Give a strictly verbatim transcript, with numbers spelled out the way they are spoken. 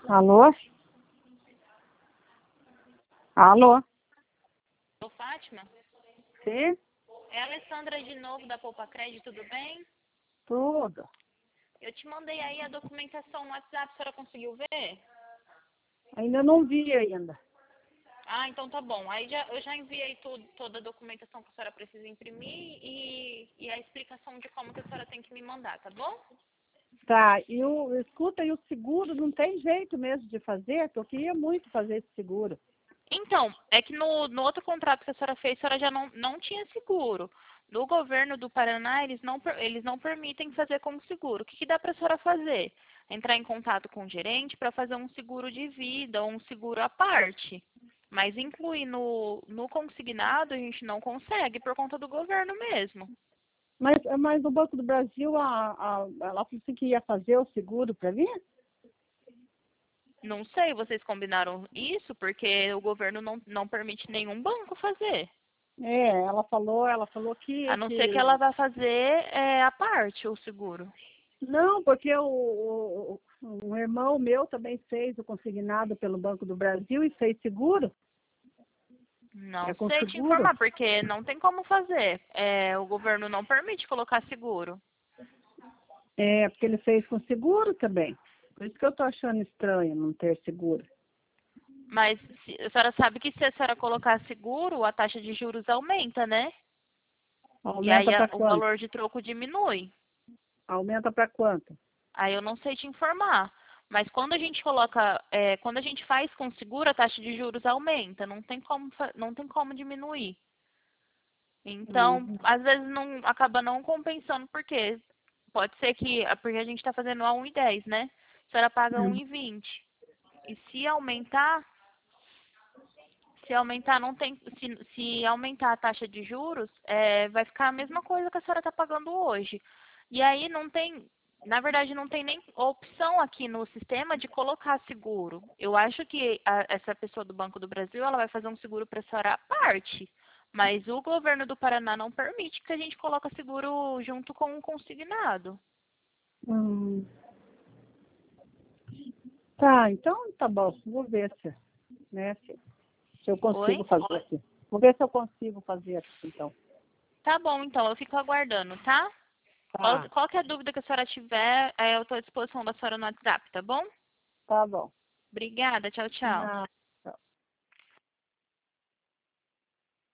Alô? Alô? Ô, Fátima, Sim? é a Alessandra de novo da Poupa Crédito, tudo bem? Tudo. Eu te mandei aí a documentação no WhatsApp, a senhora conseguiu ver? Ainda não vi ainda. Ah, então tá bom. Aí já, eu já enviei tudo, toda a documentação que a senhora precisa imprimir e, e a explicação de como que a senhora tem que me mandar, tá bom? Tá, e o, escuta, e o seguro não tem jeito mesmo de fazer? Que eu queria muito fazer esse seguro. Então, é que no, no outro contrato que a senhora fez, a senhora já não, não tinha seguro. No governo do Paraná, eles não, per- eles não permitem fazer com seguro. O que, que dá para a senhora fazer? Entrar em contato com o gerente para fazer um seguro de vida ou um seguro à parte. Mas incluir no, no consignado a gente não consegue por conta do governo mesmo. Mas, mas no Banco do Brasil, a, a, ela falou assim que ia fazer o seguro para mim? Não sei, vocês combinaram isso porque o governo não, não permite nenhum banco fazer. É, ela falou, ela falou A que, não ser que que... ela vá fazer é, à parte o seguro. Não, porque o, o, um irmão meu também fez o consignado pelo Banco do Brasil e fez seguro. É Não com sei te seguro? informar, porque não tem como fazer. É, o governo não permite colocar seguro. É, porque ele fez com seguro também. Por isso que eu tô achando estranho não ter seguro. Mas se- a senhora sabe que se a senhora colocar seguro, a taxa de juros aumenta, né? E aí Aumenta a- para o quanto? valor de troco diminui. Aumenta para quanto? Aí eu não sei te informar. Mas quando a gente coloca, é, quando a gente faz com seguro, a taxa de juros aumenta. Não tem como, fa- não tem como diminuir. Então, Uhum. às vezes não acaba não compensando, porque pode ser que, porque a gente está fazendo a um e dez, né? A senhora paga um Uhum. e vinte. E se aumentar, se aumentar não tem, se, se aumentar a taxa de juros, é, vai ficar a mesma coisa que a senhora está pagando hoje. E aí não tem, na verdade não tem nem opção aqui no sistema de colocar seguro. Eu acho que a- essa pessoa do Banco do Brasil, ela vai fazer um seguro para a senhora à parte. Mas o governo do Paraná não permite que a gente coloque seguro junto com o consignado. Hum. Tá, então tá bom. Vou ver se, né, se, se eu Oi? consigo fazer aqui. Vou ver se eu consigo fazer aqui, então. Tá bom, então, eu fico aguardando, tá? Qual- Tá, Qualquer dúvida que a senhora tiver, é, eu estou à disposição da senhora no WhatsApp, tá bom? tá bom. Obrigada, tchau, tchau. Ah,